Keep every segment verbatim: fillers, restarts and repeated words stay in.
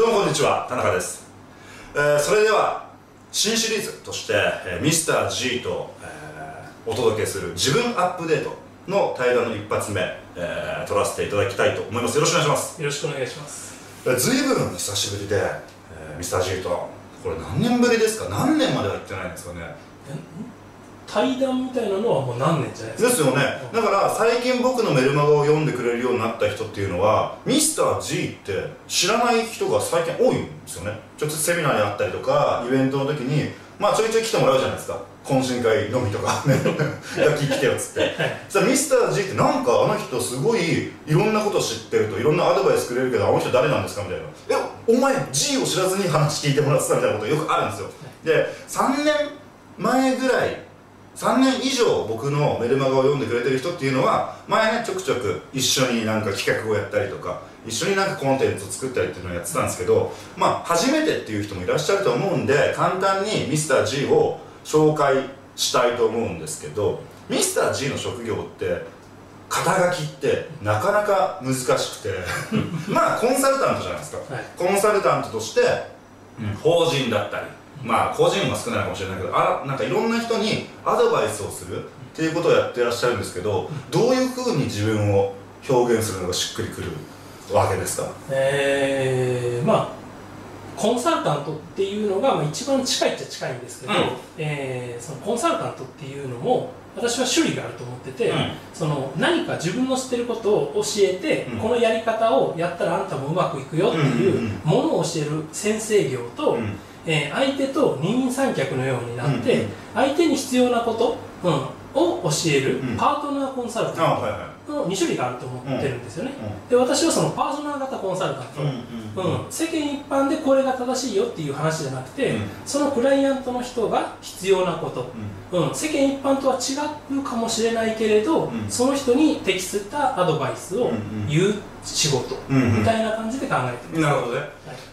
どうもこんにちは、田中です。えー、それでは新シリーズとして、えー、ミスター G と、えー、お届けする自分アップデートの対談の一発目、えー、撮らせていただきたいと思います。よろしくお願いします。 よろしくお願いします。 ずいぶん久しぶりで、えー、ミスター G とこれ何年ぶりですか？何年までは行ってないんですかね。 対談みたいなのはもう何年じゃないですか。 ですよね。だから最近僕のメルマガを読んでくれるようになった人っていうのはミスター G って知らない人が最近多いんですよね。直接セミナーにあったりとかイベントの時にまあちょいちょい来てもらうじゃないですか。懇親会のみとかね楽器来てよっつってそしたらミスター G ってなんかあの人すごいいろんなこと知ってるといろんなアドバイスくれるけどあの人誰なんですかみたいな「えお前 G を知らずに話聞いてもらってた」みたいなことよくあるんですよ。でさんねんまえぐらいさんねん以上僕のメルマガを読んでくれてる人っていうのは前ねちょくちょく一緒になんか企画をやったりとか一緒になんかコンテンツを作ったりっていうのをやってたんですけどまあ初めてっていう人もいらっしゃると思うんで簡単にミスター G を紹介したいと思うんですけどミスター G の職業って肩書きってなかなか難しくてまあコンサルタントじゃないですか、はい、コンサルタントとして、うん、法人だったりまあ個人は少ないかもしれないけどあなんかいろんな人にアドバイスをするっていうことをやってらっしゃるんですけどどういうふうに自分を表現するのがしっくりくるわけですか？ えー、まあコンサルタントっていうのが、まあ、一番近いっちゃ近いんですけど、うんえー、そのコンサルタントっていうのも私は種類があると思ってて、うん、その何か自分の知ってることを教えて、うん、このやり方をやったらあんたもうまくいくよっていうものを教える先生業と、うんえー、相手と二人三脚のようになって、うんうん、相手に必要なこと、うん、を教える、うん、パートナーコンサルタントのに種類があると思ってるんですよね、うんうん、で私はそのパートナー型コンサルタント、うんうんうん、世間一般でこれが正しいよっていう話じゃなくて、うん、そのクライアントの人が必要なこと、うんうん、世間一般とは違うかもしれないけれど、うん、その人に適したアドバイスを言う仕事、うんうん、みたいな感じで考えてます。 なるほどね、はい、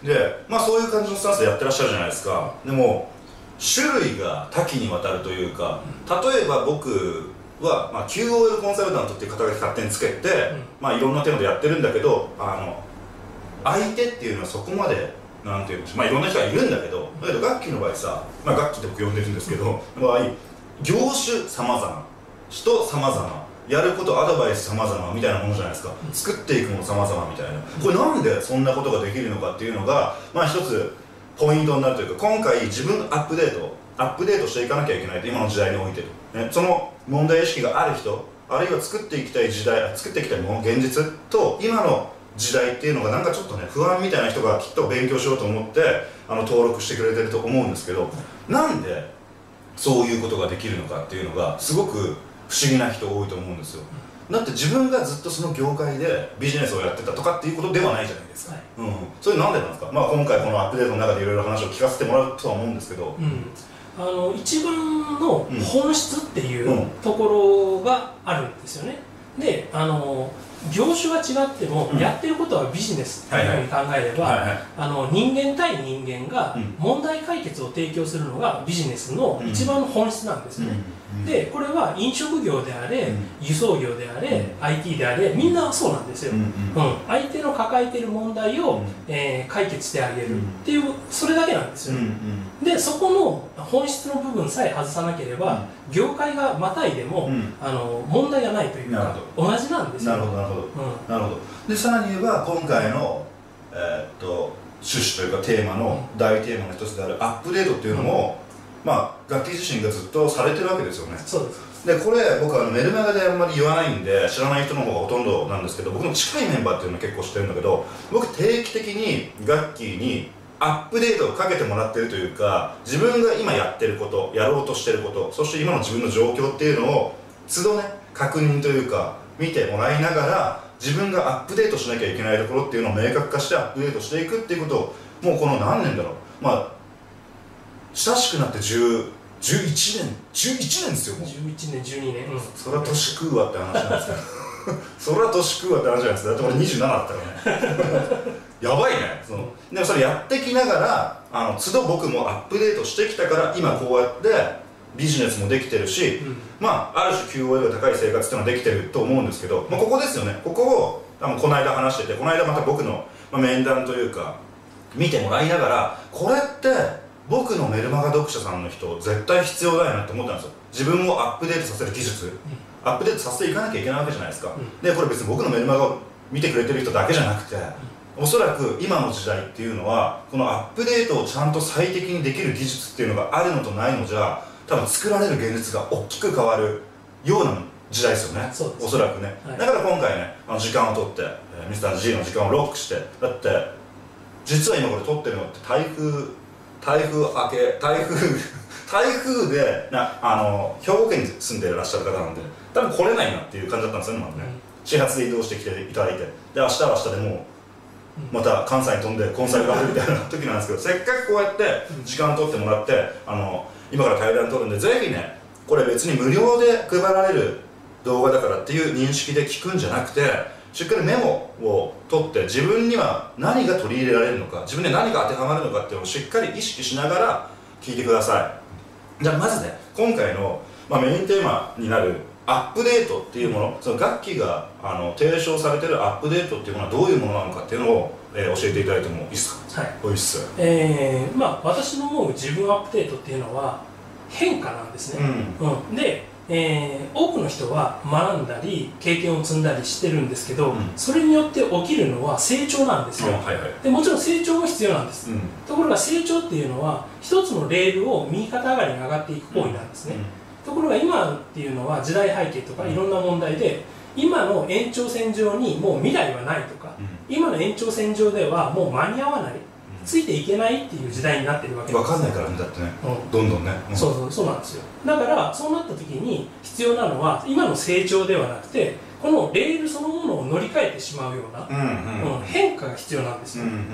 で、まあ、そういう感じのスタンスでやってらっしゃるじゃないですか。でも種類が多岐にわたるというか例えば僕は、まあ、キューオーエル コンサルタントっていう肩書き勝手につけて、うんまあ、いろんなテーマでやってるんだけどあの相手っていうのはそこまでなんていうんでしょう、まあ、いろんな人がいるんだけどだけど楽器の場合さ、まあ、楽器って僕呼んでるんですけど場合業種さまざま人さまざまやることアドバイスさまざまみたいなものじゃないですか。作っていくものさまざまみたいなこれなんでそんなことができるのかっていうのがまあ一つポイントになるというか今回自分アップデートアップデートしていかなきゃいけないと今の時代において、ね、その問題意識がある人あるいは作っていきたい時代作っていきたいもの現実と今の時代っていうのがなんかちょっとね不安みたいな人がきっと勉強しようと思ってあの登録してくれてると思うんですけどなんでそういうことができるのかっていうのがすごく不思議な人多いと思うんですよ。だって自分がずっとその業界でビジネスをやってたとかっていうことではないじゃないですか、はいうん、それなんでなんですか？まあ今回このアップデートの中でいろいろ話を聞かせてもらうとは思うんですけど、うん、 あの一番の本質っていうところがあるんですよね、うん、であの業種が違っても、うん、やってることはビジネスっていうふうに考えれば人間対人間が問題解決を提供するのがビジネスの一番の本質なんですね、うんうんでこれは飲食業であれ、うん、輸送業であれ、うん、アイティー であれみんなそうなんですよ、うんうんうん、相手の抱えている問題を、うんえー、解決してあげるっていうそれだけなんですよね、うんうん、でそこの本質の部分さえ外さなければ、うん、業界がまたいでも、うん、あの問題がないというか同じなんですよ。 なるほどなるほど、うん、なるほど。でさらに言えば今回の、えー、っと趣旨というかテーマの大テーマの一つであるアップデートっていうのも、うんまあ、楽器自身がずっとされてるわけですよね。 そうです。 でこれ僕はメルマガであんまり言わないんで知らない人の方がほとんどなんですけど僕の近いメンバーっていうのは結構知ってるんだけど僕定期的に楽器にアップデートをかけてもらってるというか自分が今やってることやろうとしてることそして今の自分の状況っていうのを都度ね確認というか見てもらいながら自分がアップデートしなきゃいけないところっていうのを明確化してアップデートしていくっていうことをもうこの何年だろうまあ親しくなってじゅう、じゅういちねんじゅういちねんですよもうじゅういちねんじゅうにねん、うん、 それは年食うわって話なんですけどそれは年食うわって話じゃないですか。だって俺にじゅうななだったからねやばいねそのでもそれやってきながらあの都度僕もアップデートしてきたから今こうやってビジネスもできてるし、うん、まあある種 キューオーエル が高い生活っていうのはできてると思うんですけど、まあ、ここですよね。ここをあのこの間話しててこの間また僕の、まあ、面談というか見てもらいながら、これって僕のメルマガ読者さんの人絶対必要だよなって思ったんですよ。自分をアップデートさせる技術、うん、アップデートさせていかなきゃいけないわけじゃないですか、うん、でこれ別に僕のメルマガを見てくれてる人だけじゃなくて、うん、おそらく今の時代っていうのはこのアップデートをちゃんと最適にできる技術っていうのがあるのとないのじゃ多分作られる現実が大きく変わるような時代ですよね、おそらくね、はい、だから今回ねあの時間を取って、えー、ミスター G の時間をロックして、だって実は今これ撮ってるのって台風台風明け台風台風でなあの兵庫県に住んでいらっしゃる方なんで多分来れないなっていう感じだったんですよね、まだね、うん、始発で移動してきていただいて、で明日は明日でもうまた関西に飛んでコンサルがあるみたいな時なんですけど、せっかくこうやって時間取ってもらってあの今から対談取るんで、ぜひねこれ別に無料で配られる動画だからっていう認識で聞くんじゃなくて、しっかりメモを取って自分には何が取り入れられるのか、自分で何が当てはまるのかっていうのをしっかり意識しながら聞いてください。じゃあまずね今回の、まあ、メインテーマになるアップデートっていうもの、その楽器があの提唱されてるアップデートっていうものはどういうものなのかっていうのを、えー、教えていただいてもいいですか。はい、おいっす。 えー、まあ私の思う自分アップデートっていうのは変化なんですね、うんうん、で、えー、多くの人は学んだり経験を積んだりしてるんですけど、うん、それによって起きるのは成長なんですよ、うんはいはい、でもちろん成長も必要なんです、うん、ところが成長っていうのは一つのレールを右肩上がりに上がっていく行為なんですね、うんうん、ところが今っていうのは時代背景とかいろんな問題で今の延長線上にもう未来はないとか、うん、今の延長線上ではもう間に合わない、ついていけないっていう時代になってるわけです。 分かんないからね、だってね、うん、どんどんね、 うん、そうそうそうなんですよ。だからそうなった時に必要なのは今の成長ではなくてこのレールそのものを乗り換えてしまうような、うんうんうん、変化が必要なんですよ、うんうんうんうん、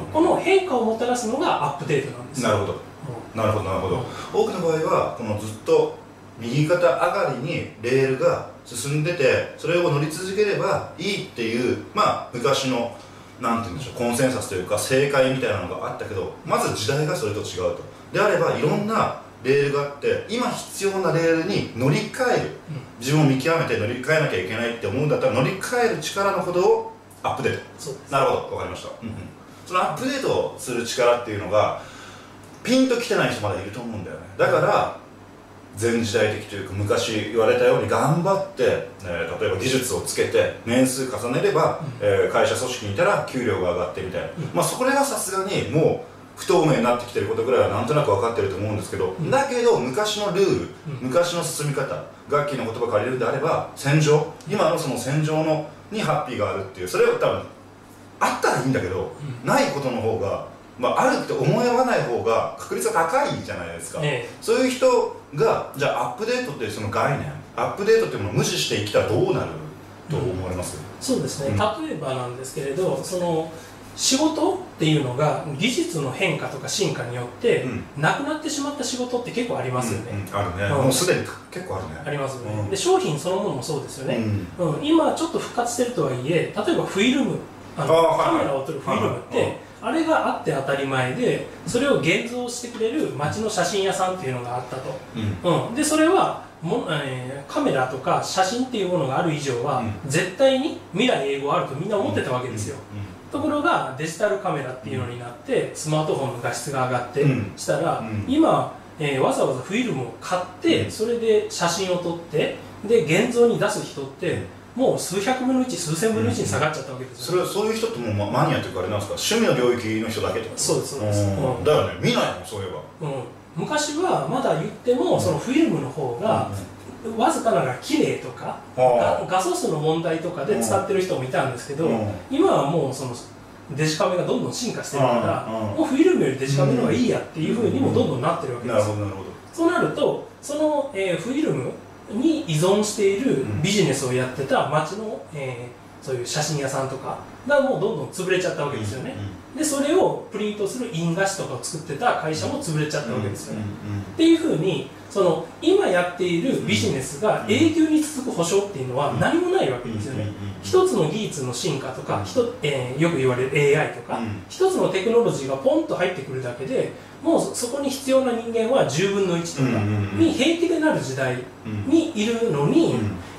この変化をもたらすのがアップデートなんですよ。 なるほど、うん、なるほどなるほど、うん、多くの場合はこのずっと右肩上がりにレールが進んでてそれを乗り続ければいいっていうまあ昔のなんて言うんでしょう、コンセンサスというか正解みたいなのがあったけど、まず時代がそれと違うと。であればいろんなレールがあって今必要なレールに乗り換える、自分を見極めて乗り換えなきゃいけないって思うんだったら乗り換える力のほどをアップデート。そうです。なるほど、分かりました、うんうん、そのアップデートする力っていうのがピンときてない人まだいると思うんだよね。だから前時代的というか昔言われたように頑張って、えー、例えば技術をつけて年数重ねれば、うんえー、会社組織にいたら給料が上がってみたいな、うんまあ、それはさすがにもう不透明になってきてることぐらいはなんとなく分かってると思うんですけど、うん、だけど昔のルール、うん、昔の進み方、楽器の言葉を借りるんであれば戦場、今のその戦場のにハッピーがあるっていう、それは多分あったらいいんだけど、うん、ないことの方がまあ、あるって思い合わない方が確率が高いじゃないですか、ええ、そういう人がじゃあアップデートっていうその概念、アップデートっていうものを無視して生きたらどうなると思われます、うん、 そうですね、うん、例えばなんですけれど、その仕事っていうのが技術の変化とか進化によって、うん、なくなってしまった仕事って結構ありますよね、 うんうん、あるね、うん、もうすでに結構あるね、 ありますよね、うん、で商品そのものもそうですよね、うんうん、今ちょっと復活してるとはいえ、例えばフィルム、あのカメラを撮るフィルムって、はいはい、あれがあって当たり前で、それを現像してくれる街の写真屋さんっていうのがあったと、うんうん、でそれはも、えー、カメラとか写真っていうものがある以上は、うん、絶対に未来永劫あるとみんな思ってたわけですよ、うんうん、ところがデジタルカメラっていうのになってスマートフォンの画質が上がって、うん、したら、うん、今、えー、わざわざフィルムを買ってそれで写真を撮ってで現像に出す人ってもう数百分のいち、数千分のいちに下がっちゃったわけですよ、 ね、それはそういう人ってもうマニアというかあれなんですか、趣味の領域の人だけってこと？ そうですそうです、うん、 だよね、見ないもんそういえば、 うん、昔はまだ言っても、うん、そのフィルムの方が、うん、わずかながら綺麗とか、うん、画素数の問題とかで使ってる人もいたんですけど、うん、今はもうそのデジカメがどんどん進化してるから、うん、もうフィルムよりデジカメの方がいいやっていうふうにもどんどんなってるわけですよ、うん、なるほどなるほど。そうなるとその、えー、フィルムに依存しているビジネスをやってた街の、えー、そういう写真屋さんとかがもうどんどん潰れちゃったわけですよね、うん、でそれをプリントする印画紙とかを作ってた会社も潰れちゃったわけですよね、うんうん、っていうふうにその今やっているビジネスが永久に続く保証っていうのは何もないわけですよね、一つの技術の進化とか、えー、よく言われる エーアイ とか、うん、一つのテクノロジーがポンと入ってくるだけでもうそこに必要な人間はじゅうぶんのいちとかに平気でなる時代にいるのに、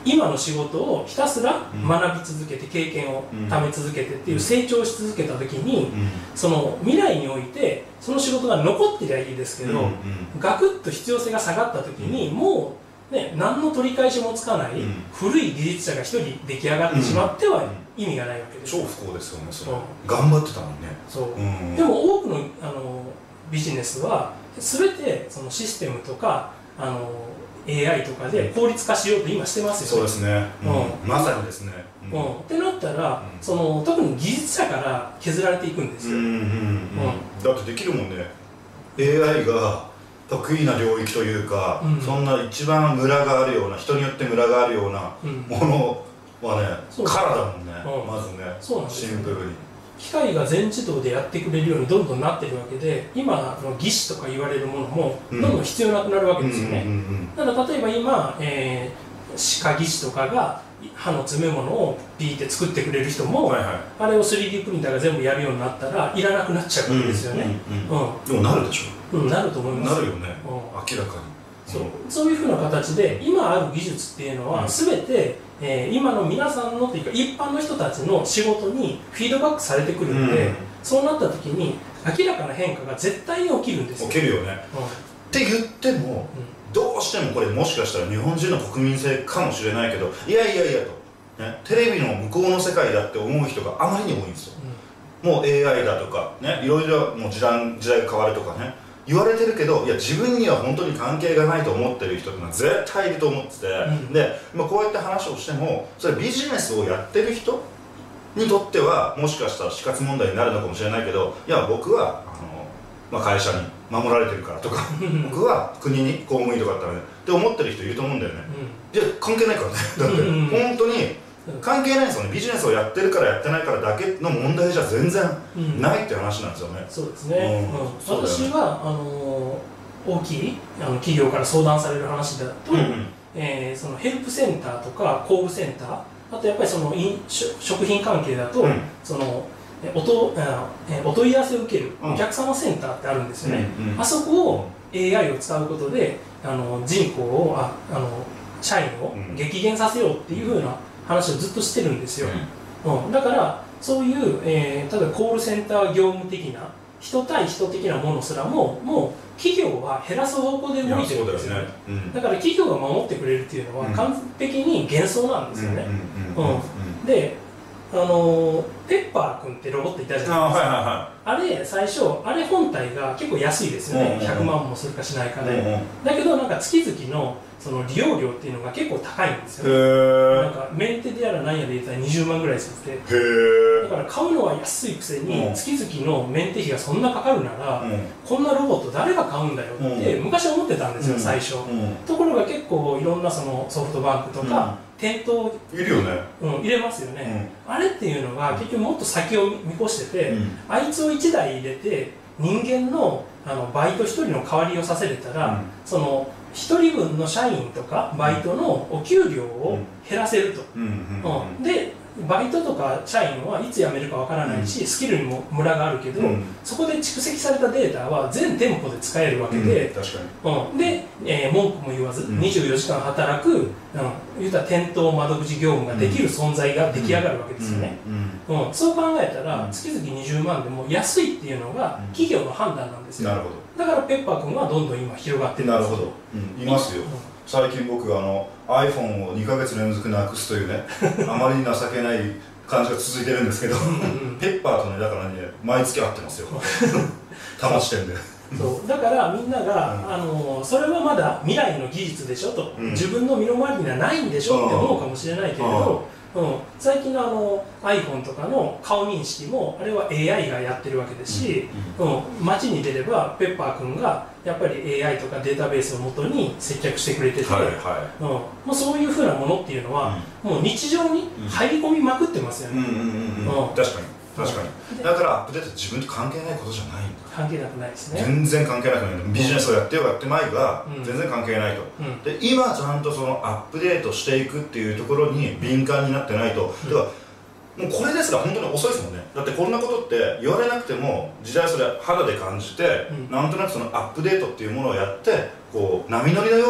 今の仕事をひたすら学び続けて経験を貯め続けてっていう成長し続けた時に、その未来においてその仕事が残ってりゃいいですけど、ガクッと必要性が下がった時にもう、ね、何の取り返しもつかない古い技術者が一人出来上がってしまっては意味がないわけです。 超不幸ですよねそれ、うん、頑張ってたのにね。 そう、うん、でも多くの、あのビジネスは全てそのシステムとかあのエーアイ とかで効率化しようと今してますよね。 そうですね、うん、まさにですね、 うんうん、ってなったら、うん、その特に技術者から削られていくんですよ。 だってできるもんね、 エーアイ が得意な領域というか、うん、そんな一番ムラがあるような、人によってムラがあるようなものはね、うん、からだもんね、うん、まずね、そうなんですよね、シンプルに機械が全自動でやってくれるようにどんどんなってるわけで、今の技師とか言われるものもどんどん必要なくなるわけですよね。だから例えば今、えー、歯科技師とかが歯の詰め物をピーって作ってくれる人も、はいはい、あれを スリーディー プリンターが全部やるようになったらいらなくなっちゃうわけですよね。 でもなるでしょ。 うん、なると思います。 なるよね、うん、明らかに。 そう、そういうふうな形で今ある技術っていうのは全て、うん、えー、今の皆さんのというか一般の人たちの仕事にフィードバックされてくるので、うん、そうなった時に明らかな変化が絶対に起きるんですよ。 起きるよね、うん、って言っても、うん、どうしてもこれもしかしたら日本人の国民性かもしれないけど、いやいやいやと、ね、テレビの向こうの世界だって思う人があまりに多いんですよ、うん、もう エーアイ だとか、ね、いろいろもう時代、時代が変わるとかね言われてるけど、いや自分には本当に関係がないと思ってる人ってのは絶対いると思ってて、うん、で、まあ、こうやって話をしてもそれビジネスをやってる人にとってはもしかしたら死活問題になるのかもしれないけど、いや僕はあの、まあ、会社に守られてるからとか僕は国に公務員とかだったらねって思ってる人いると思うんだよね、うん、いや関係ないからねだって本当に関係ないんですよね。ビジネスをやってるからやってないからだけの問題じゃ全然ないって話なんですよね、うん、 そうですね、うんうん、私はあのー、大きいあの企業から相談される話だと、うんうん、えー、そのヘルプセンターとか工具センター、あとやっぱりその食品関係だと、うん、そのおとお問い合わせを受けるお客様センターってあるんですよね、うんうん、あそこを エーアイ を使うことであの人口をああの社員を激減させようっていうふうな話をずっとしてるんですよ、うんうん、だからそういう、えー、例えばコールセンター業務的な人対人的なものすらももう企業は減らす方向で動いてるんですよね。だから企業が守ってくれるっていうのは完璧に幻想なんですよね。で、あのペッパー君ってロボットいたじゃないですか。 あ,、はいはいはい、あれ最初あれ本体が結構安いですよね、ひゃくまんもするかしないかで、うんうん、だけどなんか月々のその利用料っていうのが結構高いんですよね。なんかメンテでやら何やで言ったらにじゅうまんぐらいするって、だから買うのは安いくせに月々のメンテ費がそんなかかるなら、うん、こんなロボット誰が買うんだよって昔は思ってたんですよ、うん、最初、うん、ところが結構いろんなそのソフトバンクとか、うん、店頭いるよね、 うん、入れますよね、うん、あれっていうのが結局もっと先を見越してて、うん、あいつをいちだい入れて人間の、あのバイトひとりの代わりをさせれたら、うん、そのひとりぶんの社員とかバイトのお給料を減らせると、でバイトとか社員はいつ辞めるかわからないし、うん、スキルにもムラがあるけど、うん、そこで蓄積されたデータは全店舗で使えるわけで、 うん、確かに、 うん、で、えー、文句も言わず、うん、にじゅうよじかん働く、うん、言うたら店頭窓口業務ができる存在が出来上がるわけですよね、うんうんうん、そう考えたら月々にじゅうまんでも安いっていうのが企業の判断なんですよ、 なるほど。 だからペッパー君はどんどん今広がってるんですよ。 なるほど、うん、いますよ、うん、最近僕あの iPhone をにかげつ連続なくすというねあまりに情けない感じが続いてるんですけどペッパーとねだからね毎月会ってますよ多摩地点でそうだからみんなが、うん、あのそれはまだ未来の技術でしょと、うん、自分の身の回りにはないんでしょって思うかもしれないけれど、うん、最近のあの iPhone とかの顔認識もあれは エーアイ がやってるわけですし、うんうんうん、街に出ればペッパー君がやっぱり エーアイ とかデータベースをもとに接客してくれてて、はいはい、うん、もうそういうふうなものっていうのは、うん、もう日常に入り込みまくってますよね。 確かに確かに、だからアップデートって自分と関係ないことじゃないんだ。 関係なくないですね。 全然関係なくない。ビジネスをやってようやってまいが、うん、全然関係ないと、うん、で今ちゃんとそのアップデートしていくっていうところに敏感になってないと、うん、だからもうこれですら本当に遅いですもんね。だってこんなことって言われなくても時代それ肌で感じて、うん、なんとなくそのアップデートっていうものをやってこう波乗りのように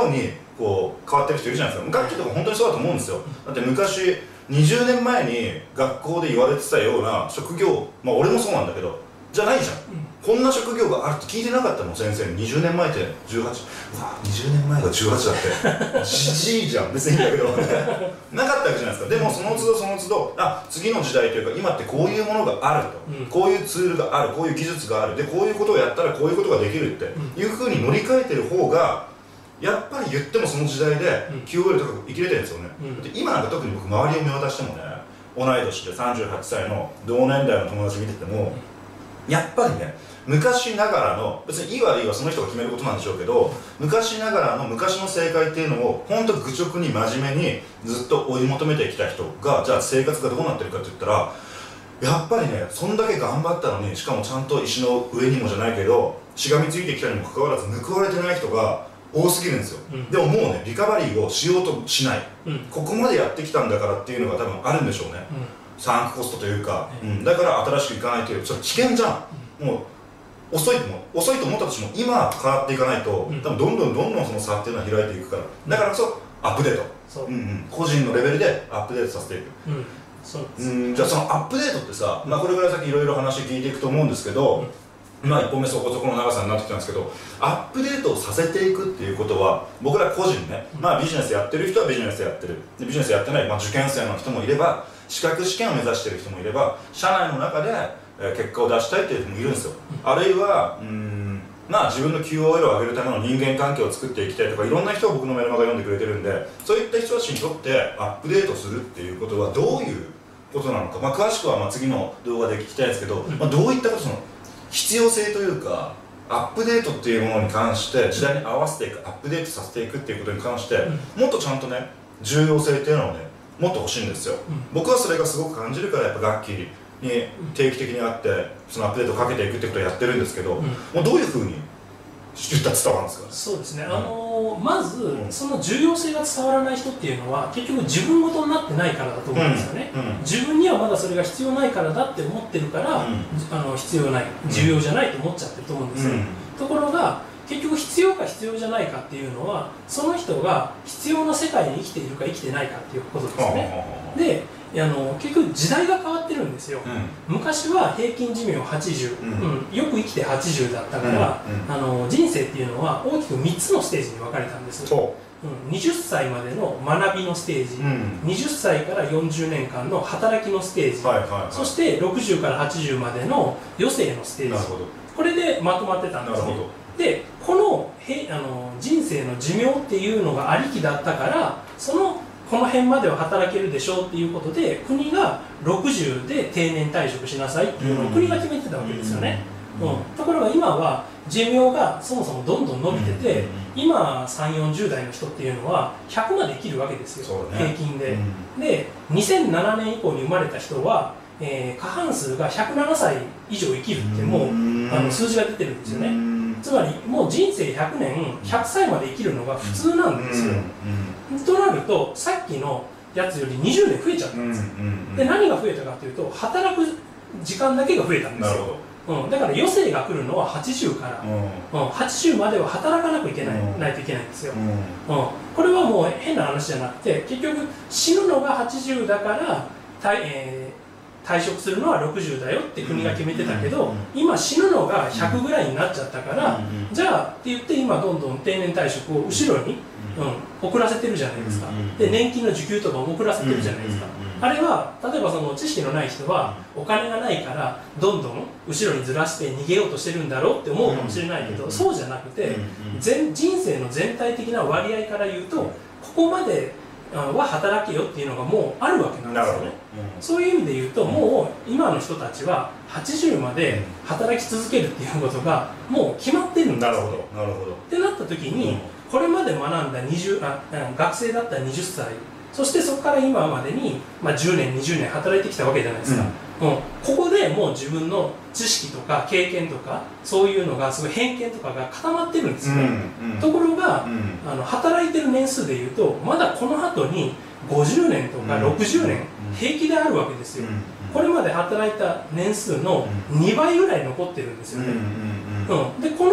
こう変わってる人いるじゃないですか。楽器とか本当にそうだと思うんですよ。だって昔にじゅうねんまえに学校で言われてたような職業、まあ俺もそうなんだけどじゃないじゃん、うん、こんな職業があるって聞いてなかったの先生に。にじゅうねんまえってじゅうはち、うわにじゅうねんまえがじゅうはちだってじじいじゃん。別にいいんだけどなかったわけじゃないですか。でもその都度その都度、あ、次の時代というか今ってこういうものがあると、うん、こういうツールがある、こういう技術がある、でこういうことをやったらこういうことができるっていうふうに乗り換えてる方がやっぱり言ってもその時代で キューオーエル 高く生きれてるんですよね、うん、で今なんか特に僕周りを見渡してもね、同い年でさんじゅうはっさいの同年代の友達見てても、やっぱりね、昔ながらの、別にいい悪いはその人が決めることなんでしょうけど、昔ながらの昔の正解っていうのを本当愚直に真面目にずっと追い求めてきた人が、じゃあ生活がどうなってるかって言ったら、やっぱりね、そんだけ頑張ったのに、しかもちゃんと石の上にもじゃないけどしがみついてきたにもかかわらず報われてない人が多すぎるんですよ、うん、でももうね、リカバリーをしようとしない、うん、ここまでやってきたんだからっていうのが多分あるんでしょうね、うん、サンクコストというか、うん、だから新しくいかないという、それ危険じゃん、うん、もう遅いと遅いと思ったとしても今変わっていかないと、うん、多分どんどんどんどんその差っていうのは開いていくから、だからこそアップデート、そう、うんうん、個人のレベルでアップデートさせていく、うん、そうです。うん、じゃあそのアップデートってさ、まあ、これから先いろいろ話聞いていくと思うんですけど、うん、まあいっぽんめそこそこの長さになってきたんですけど、アップデートをさせていくっていうことは、僕ら個人ね、まあビジネスやってる人はビジネスやってる、でビジネスやってない、まあ、受験生の人もいれば、資格試験を目指してる人もいれば、社内の中で結果を出したいっていう人もいるんですよ、うん、あるいはうーんまあ自分の キューオーエル を上げるための人間関係を作っていきたいとか、いろんな人を僕のメルマガ読んでくれてるんで、そういった人たちにとってアップデートするっていうことはどういうことなのか、まあ、詳しくはまあ次の動画で聞きたいんですけど、まあ、どういったことその必要性というか、アップデートっていうものに関して時代に合わせていく、アップデートさせていくっていうことに関して、もっとちゃんとね、重要性っていうのをね、もっと欲しいんですよ、うん、僕はそれがすごく感じるから、やっぱ楽器に定期的にあって、そのアップデートをかけていくってことをやってるんですけど、うん、もうどういうふうに言ったら伝わるんですか？ そうですね、あのー、まず、うん、その重要性が伝わらない人っていうのは結局自分ごとになってないからだと思うんですよね、うんうん、自分にはまだそれが必要ないからだって思ってるから、うん、あの必要ない、重要じゃないと思っちゃってると思うんですよ、うん、ところが結局必要か必要じゃないかっていうのは、その人が必要な世界に生きているか生きてないかっていうことですね。で、あの結局時代が変わってるんですよ、うん、昔は平均寿命はちじゅう、うんうん、よく生きてはちじゅうだったから、うんうん、あの人生っていうのは大きくみっつのステージに分かれたんです。うん、にじゅっさいまでの学びのステージ、うん、にじゅっさいからよんじゅうねんかんの働きのステージ、はいはいはい、そしてろくじゅうからはちじゅうまでの余生のステージ、これでまとまってたんですね。で、このへあの人生の寿命っていうのがありきだったから、そのこの辺までは働けるでしょうっていうことで、国がろくじゅうで定年退職しなさいっていうのを国が決めてたわけですよね、うんうん、ところが今は寿命がそもそもどんどん伸びてて、今さんじゅう、よんじゅう代の人っていうのはひゃくまで生きるわけですよ、ね、平均で、うん、でにせんななねん以降に生まれた人は、えー、過半数がひゃくななさい以上生きるってもう、うん、あの数字が出てるんですよね、うん、つまりもう人生ひゃくねん、ひゃくさいまで生きるのが普通なんですよ、うんうん、となるとさっきのやつよりにじゅうねん増えちゃったんです、うんうんうん、で何が増えたかというと、働く時間だけが増えたんですよ、うん、だから余生が来るのははちじゅうから、うんうん、はちじゅうまでは働かなきゃいけない、うん、ないといけないんですよ、うんうん、これはもう変な話じゃなくて、結局死ぬのがはちじゅうだから退、えー、退職するのはろくじゅうだよって国が決めてたけど、うんうん、今死ぬのがひゃくぐらいになっちゃったから、うんうん、じゃあって言って今どんどん定年退職を後ろに、うん、遅らせてるじゃないですか、うんうん、で年金の受給とかも遅らせてるじゃないですか、うんうん、あれは例えばその知識のない人はお金がないからどんどん後ろにずらして逃げようとしてるんだろうって思うかもしれないけど、そうじゃなくて、全人生の全体的な割合から言うと、ここまでは働けよっていうのがもうあるわけなんですよね、うん、そういう意味で言うと、もう今の人たちははちじゅうまで働き続けるっていうことがもう決まってるんですよね。なるほど、なるほど。ってなった時に、うん、これまで学んだにじゅうあ学生だったらはたち、そしてそこから今までに、まあ、じゅうねんにじゅうねん働いてきたわけじゃないですか、うんうん、ここでもう自分の知識とか経験とかそういうのがすごい偏見とかが固まってるんですよね、うんうん、ところが、うん、あの働いてる年数でいうとまだこの後にごじゅうねんとかろくじゅうねん平気であるわけですよ、うんうん、これまで働いた年数のにばいぐらい残ってるんですよね、うんうんうん、でこの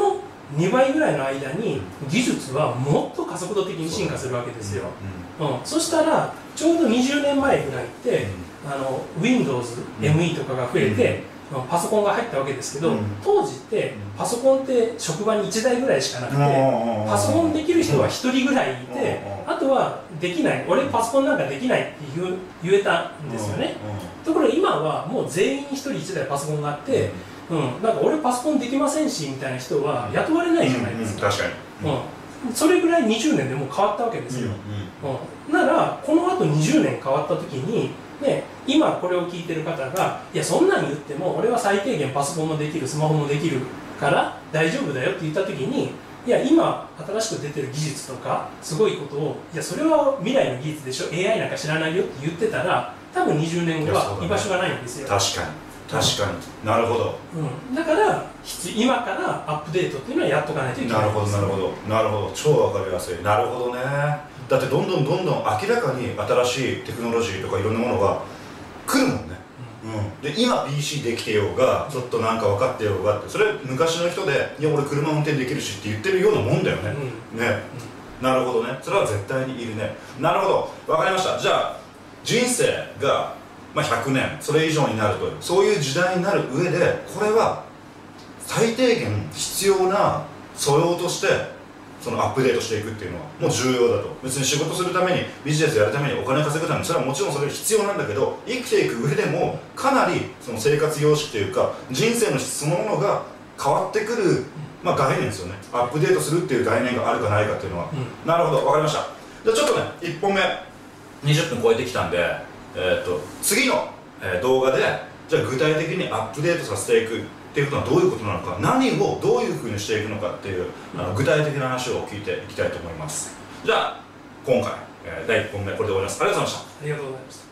にばいぐらいの間に技術はもっと加速度的に進化するわけですよ。うん、そしたらちょうどにじゅうねんまえぐらいって、うん、あの ウィンドウズ エムイー とかが増えて、うん、パソコンが入ったわけですけど、うん、当時ってパソコンって職場にいちだいぐらいしかなくて、パソコンできる人はひとりぐらいいて、あとはできない、俺パソコンなんかできないって言う言えたんですよね。ところが今はもう全員ひとりいちだいパソコンがあって、うん、なんか俺パソコンできませんしみたいな人は雇われないじゃないですか。 確かに、 うん、それぐらいにじゅうねんでもう変わったわけですよ。うん、ならこのあとにじゅうねん変わった時に、ね、今これを聞いてる方がいやそんなに言っても俺は最低限パソコンもできるスマホもできるから大丈夫だよって言った時に、いや今新しく出てる技術とかすごいことをいやそれは未来の技術でしょ エーアイ なんか知らないよって言ってたら多分にじゅうねんごは居場所がないんですよ。 確かに確かに、うん、なるほど、 うん、だから今からアップデートっていうのはやっとかないといけない。 なるほどなるほどなるほど、超わかりやすい。なるほどね。だってどんどんどんどん明らかに新しいテクノロジーとかいろんなものが来るもんね。うん、で今 ピーシー できてようがちょっとなんか分かってようがって、それ昔の人でいや俺車運転できるしって言ってるようなもんだよね。うん、ね、うん、なるほどね。それは絶対にいるね。なるほど、分かりました。じゃあ人生が、まあ、ひゃくねんそれ以上になるとそういう時代になる上でこれは最低限必要な素養としてそのアップデートしていくっていうのはもう重要だと。別に仕事するためにビジネスやるためにお金稼ぐためにそれはもちろんそれ必要なんだけど、生きていく上でもかなりその生活様式というか人生の質そのものが変わってくる、まあ、概念ですよね。アップデートするっていう概念があるかないかっていうのは、うん、なるほど、分かりました。じゃあちょっとねいっぽんめにじゅっぷん超えてきたんで、えー、と次の、えー、動画でじゃあ具体的にアップデートさせていくっていうことはどういうことなのか、何をどういうふうにしていくのかっていうあの具体的な話を聞いていきたいと思います。じゃあ今回、えー、だいいっぽんめこれで終わります。ありがとうございました。 ありがとうございました。